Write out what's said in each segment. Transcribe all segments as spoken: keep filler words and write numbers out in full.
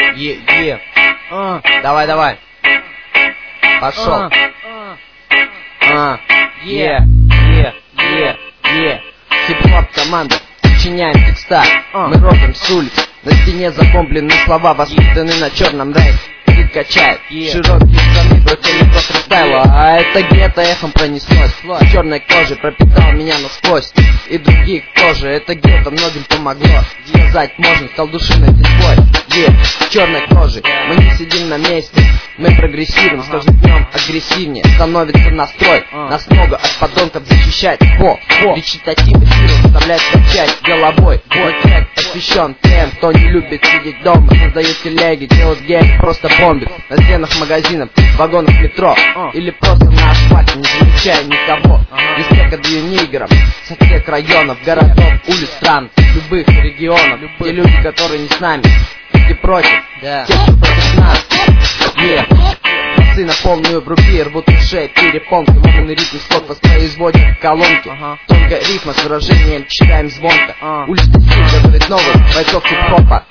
Е, е. А, давай, давай. Пошел. А, е, е, е, е. Хип-хоп команда. Сочиняем текста. Мы робим с улиц. На стене запомблены слова, воспитаны на черном рэпе. Качает широкие штаны, брутальный просто стайла. А это гетто эхом пронеслось. Черной кожей пропитал меня насквозь. И других тоже, это гетто многим помогло. Сказать можно, колдушиной петлой. Е, черной кожей, мы не сидим на месте. Мы прогрессируем, с каждым днем агрессивнее становится настрой. Нас много от подонков защищать. Во, во, речитативы заставляет качать головой. Мой трек посвящен тем, кто не любит сидеть дома. Создает телеги, делает гейм, просто бомбит. На стенах магазинов, вагонах метро. Или просто на асфальте, не замечая никого. Респект отдаю нигерам со всех районов, городов, улиц, стран, любых регионов. Те люди, которые не с нами, и против, те, кто против нас. Yeah. Пасы на полную группе рвут ушей, перепонки, ломаный ритм слог воспроизводят колонки. uh-huh. Тонкая рифма с выражением читаем звонко. uh-huh. Уличный стиль готовит новых бойцов хип-хопа.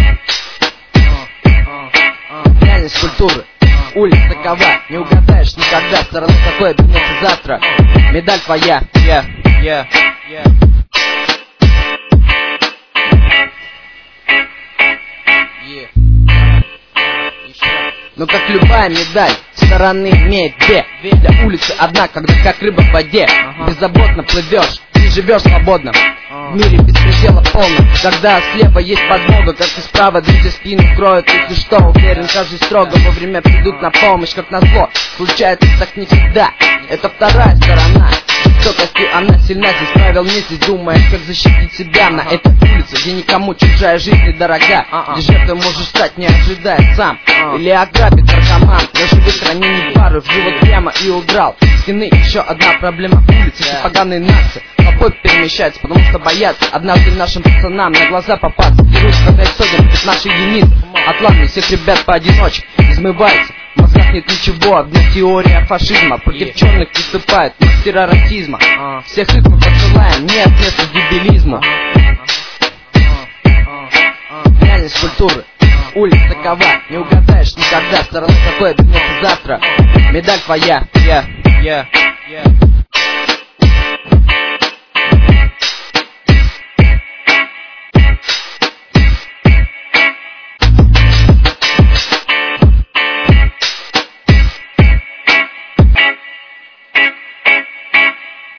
uh-huh. Реальность культуры, uh-huh. улиц такова, не угадаешь никогда, стороны какой обернется завтра. Медаль твоя, yeah, yeah, yeah. Но как любая медаль, стороны имеет две. Для улицы одна, когда как рыба в воде. Беззаботно плывешь, не живешь свободно. В мире беспредела полно, когда слева есть подмога, как и справа две спину кроют. Если что, уверен, каждый строго вовремя придут на помощь, как назло. Случается так не всегда, это вторая сторона. Жестокостью она сильна, здесь правил нет, здесь думаешь, как защитить себя. На этой улице, где никому чужая жизнь недорога, где жертвой можешь стать, не ожидая сам. Или ограбить наркоман, я живу в хранении пары, в живот прямо и удрал. Стены еще одна проблема улицы, эти поганые нации толпой перемещаются, потому что боятся однажды нашим пацанам на глаза попасться. Берут, когда их сотен, это наши единицы. Атланты всех ребят поодиночке измываются. В мозгах нет ничего, одна теория фашизма. Против черных выступают мастера расизма. Всех их мы посылаем, нет места дебилизму. Реальность культуры, улиц такова, не угадаешь никогда, стороны какой обернется завтра. Медаль твоя, yeah, yeah, yeah.